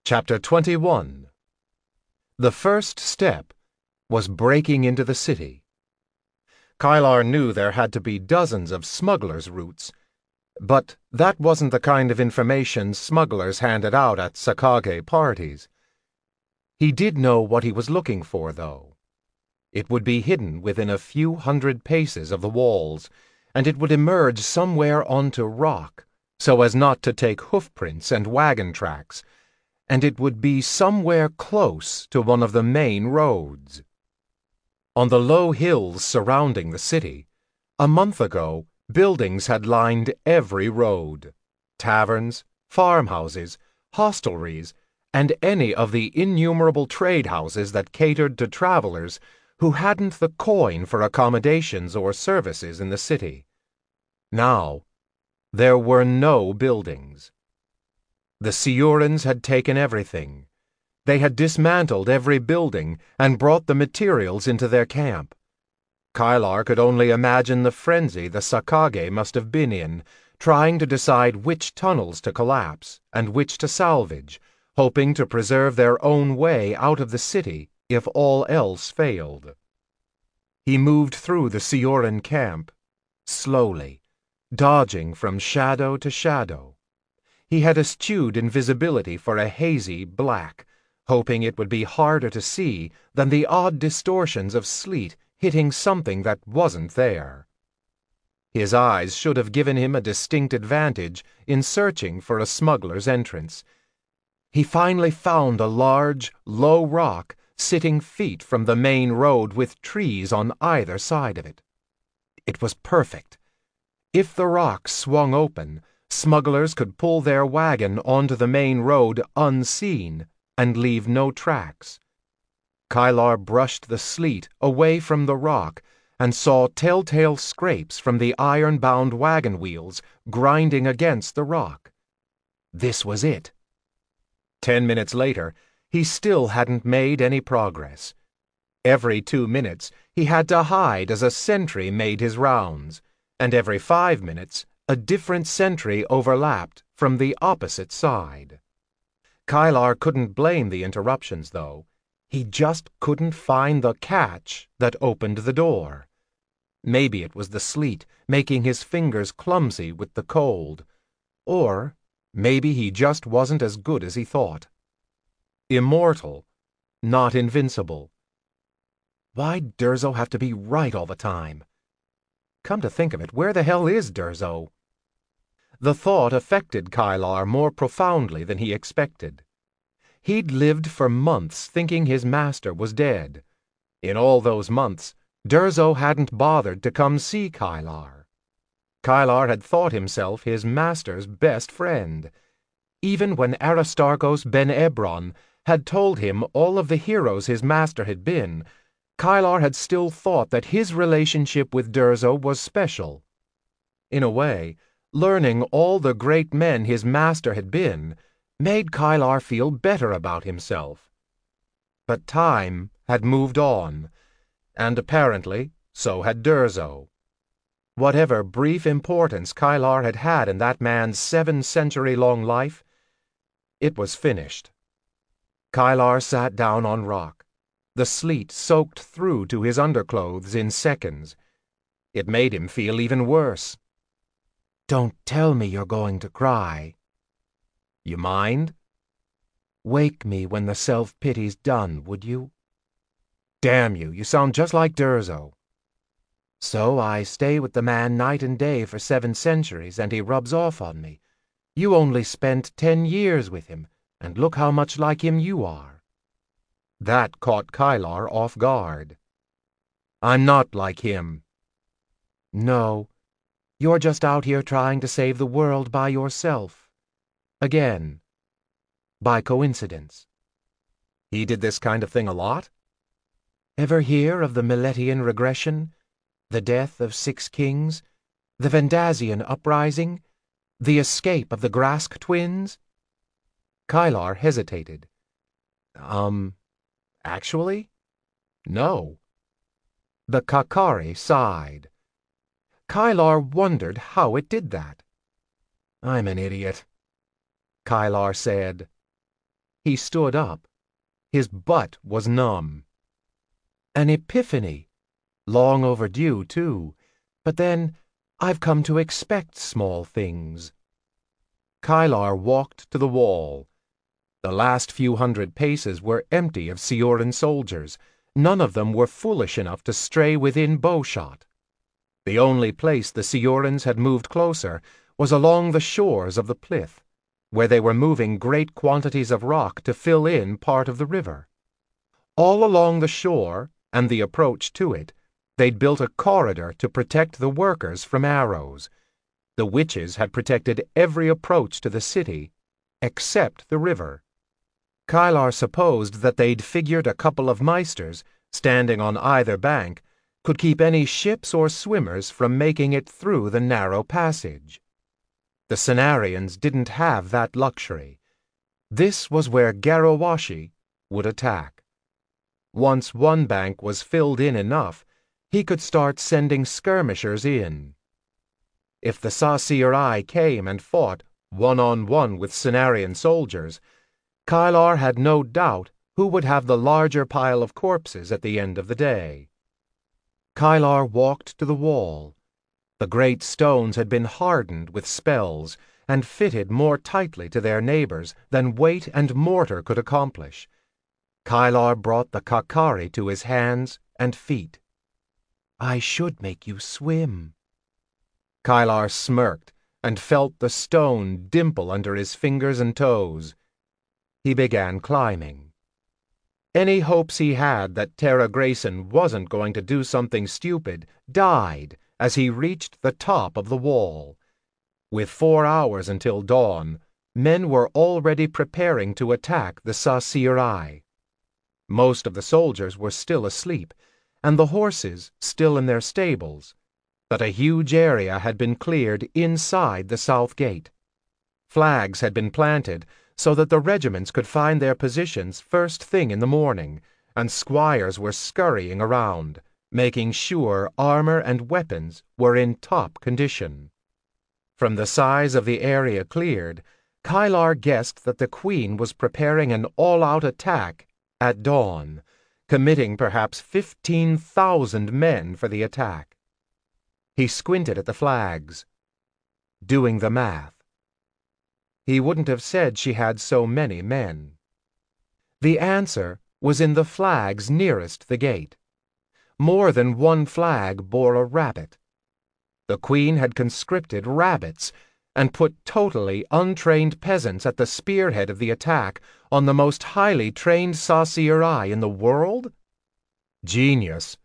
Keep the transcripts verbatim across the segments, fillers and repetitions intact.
Chapter twenty-one. The first step was breaking into the city. Kylar knew there had to be dozens of smugglers' routes, but that wasn't the kind of information smugglers handed out at Sakage parties. He did know what he was looking for, though. It would be hidden within a few hundred paces of the walls, and it would emerge somewhere onto rock, so as not to take hoofprints and wagon tracks, and it would be somewhere close to one of the main roads. On the low hills surrounding the city, a month ago, buildings had lined every road. Taverns, farmhouses, hostelries, and any of the innumerable trade houses that catered to travelers who hadn't the coin for accommodations or services in the city. Now, there were no buildings. The Siurans had taken everything. They had dismantled every building and brought the materials into their camp. Kylar could only imagine the frenzy the Sakage must have been in, trying to decide which tunnels to collapse and which to salvage, hoping to preserve their own way out of the city if all else failed. He moved through the Siuran camp, slowly, dodging from shadow to shadow. He had eschewed invisibility for a hazy black, hoping it would be harder to see than the odd distortions of sleet hitting something that wasn't there. His eyes should have given him a distinct advantage in searching for a smuggler's entrance. He finally found a large, low rock sitting feet from the main road with trees on either side of it. It was perfect. If the rock swung open, smugglers could pull their wagon onto the main road unseen and leave no tracks. Kylar brushed the sleet away from the rock and saw telltale scrapes from the iron-bound wagon wheels grinding against the rock. This was it. Ten minutes later, he still hadn't made any progress. Every two minutes, he had to hide as a sentry made his rounds, and every five minutes, a different sentry overlapped from the opposite side. Kylar couldn't blame the interruptions, though. He just couldn't find the catch that opened the door. Maybe it was the sleet, making his fingers clumsy with the cold. Or maybe he just wasn't as good as he thought. Immortal, not invincible. Why'd Durzo have to be right all the time? Come to think of it, where the hell is Durzo? The thought affected Kylar more profoundly than he expected. He'd lived for months thinking his master was dead. In all those months, Durzo hadn't bothered to come see Kylar. Kylar had thought himself his master's best friend. Even when Aristarchos Ben Ebron had told him all of the heroes his master had been, Kylar had still thought that his relationship with Durzo was special. In a way, learning all the great men his master had been made Kylar feel better about himself. But time had moved on, and apparently so had Durzo. Whatever brief importance Kylar had had in that man's seven-century-long life, it was finished. Kylar sat down on rock. The sleet soaked through to his underclothes in seconds. It made him feel even worse. Don't tell me you're going to cry. You mind? Wake me when the self-pity's done, would you? Damn you, you sound just like Durzo. So I stay with the man night and day for seven centuries, and he rubs off on me. You only spent ten years with him, and look how much like him you are. That caught Kylar off guard. I'm not like him. No. You're just out here trying to save the world by yourself. Again. By coincidence. He did this kind of thing a lot? Ever hear of the Miletian regression? The death of six kings? The Vendazian uprising? The escape of the Grask twins? Kylar hesitated. Um, actually? No. The Kakari sighed. Kylar wondered how it did that. I'm an idiot, Kylar said. He stood up. His butt was numb. An epiphany. Long overdue, too. But then, I've come to expect small things. Kylar walked to the wall. The last few hundred paces were empty of Sioran soldiers. None of them were foolish enough to stray within bowshot. The only place the Siorans had moved closer was along the shores of the Plyth, where they were moving great quantities of rock to fill in part of the river. All along the shore, and the approach to it, they'd built a corridor to protect the workers from arrows. The witches had protected every approach to the city, except the river. Kylar supposed that they'd figured a couple of meisters, standing on either bank, could keep any ships or swimmers from making it through the narrow passage. The Cenarians didn't have that luxury. This was where Garawashi would attack. Once one bank was filled in enough, he could start sending skirmishers in. If the Sa-Seerai came and fought one-on-one with Cenarian soldiers, Kylar had no doubt who would have the larger pile of corpses at the end of the day. Kylar walked to the wall. The great stones had been hardened with spells and fitted more tightly to their neighbors than weight and mortar could accomplish. Kylar brought the Kakari to his hands and feet. "I should make you swim." Kylar smirked and felt the stone dimple under his fingers and toes. He began climbing. Any hopes he had that Tara Grayson wasn't going to do something stupid died as he reached the top of the wall. With four hours until dawn, men were already preparing to attack the Sa-Seerai. Most of the soldiers were still asleep, and the horses still in their stables, but a huge area had been cleared inside the south gate. Flags had been planted so that the regiments could find their positions first thing in the morning, and squires were scurrying around, making sure armor and weapons were in top condition. From the size of the area cleared, Kylar guessed that the Queen was preparing an all-out attack at dawn, committing perhaps fifteen thousand men for the attack. He squinted at the flags, doing the math. He wouldn't have said she had so many men. The answer was in the flags nearest the gate. More than one flag bore a rabbit. The Queen had conscripted rabbits and put totally untrained peasants at the spearhead of the attack on the most highly trained Sa-Seerai in the world? Genius.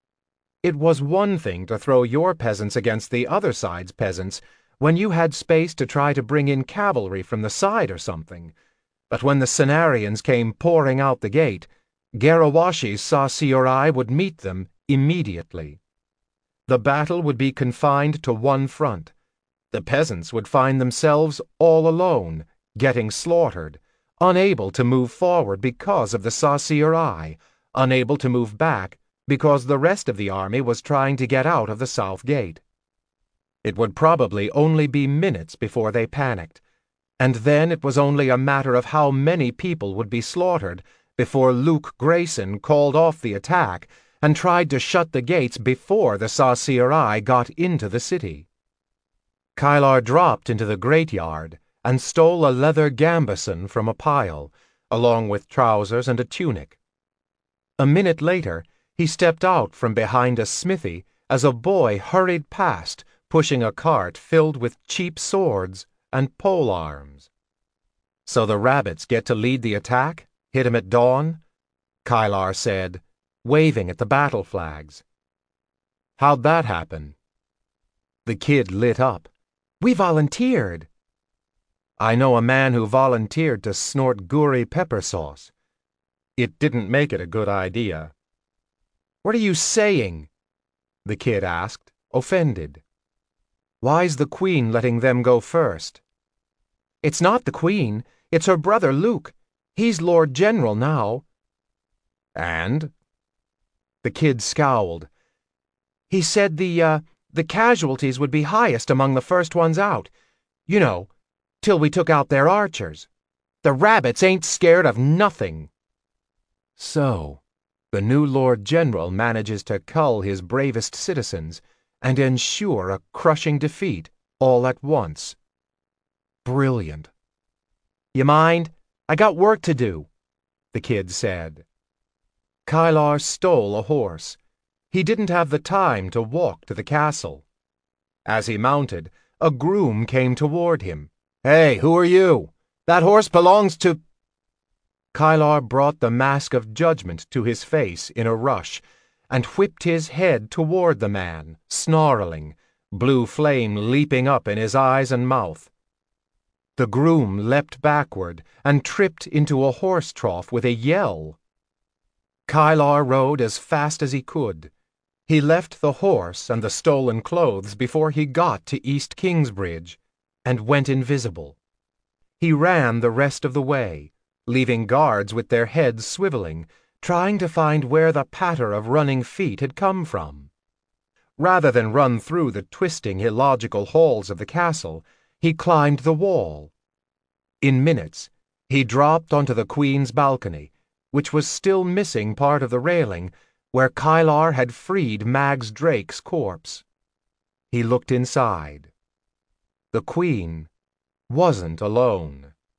It was one thing to throw your peasants against the other side's peasants when you had space to try to bring in cavalry from the side or something, but when the Cenarians came pouring out the gate, Garawashi's Sa-Seerai would meet them immediately. The battle would be confined to one front. The peasants would find themselves all alone, getting slaughtered, unable to move forward because of the Sa-Seerai, unable to move back because the rest of the army was trying to get out of the south gate. It would probably only be minutes before they panicked, and then it was only a matter of how many people would be slaughtered before Luke Grayson called off the attack and tried to shut the gates before the Sa-Seerai got into the city. Kylar dropped into the great yard and stole a leather gambeson from a pile, along with trousers and a tunic. A minute later, he stepped out from behind a smithy as a boy hurried past, pushing a cart filled with cheap swords and polearms. "So the rabbits get to lead the attack? Hit 'em at dawn?" Kylar said, waving at the battle flags. "How'd that happen?" The kid lit up. "We volunteered." "I know a man who volunteered to snort Guri pepper sauce. It didn't make it a good idea." "What are you saying?" the kid asked, offended. "Why's the Queen letting them go first?" "It's not the Queen. It's her brother Luke. He's Lord General now." "And?" The kid scowled. "He said the, uh, the casualties would be highest among the first ones out. You know, till we took out their archers." The rabbits ain't scared of nothing. So, the new Lord General manages to cull his bravest citizens and ensure a crushing defeat all at once. Brilliant. You mind? I got work to do, the kid said. Kylar stole a horse. He didn't have the time to walk to the castle. As he mounted, a groom came toward him. Hey, who are you? That horse belongs to... Kylar brought the mask of judgment to his face in a rush and whipped his head toward the man, snarling, blue flame leaping up in his eyes and mouth. The groom leapt backward and tripped into a horse trough with a yell. Kylar rode as fast as he could. He left the horse and the stolen clothes before he got to East Kingsbridge, and went invisible. He ran the rest of the way, leaving guards with their heads swiveling, trying to find where the patter of running feet had come from. Rather than run through the twisting, illogical halls of the castle, he climbed the wall. In minutes, he dropped onto the Queen's balcony, which was still missing part of the railing where Kylar had freed Mags Drake's corpse. He looked inside. The Queen wasn't alone.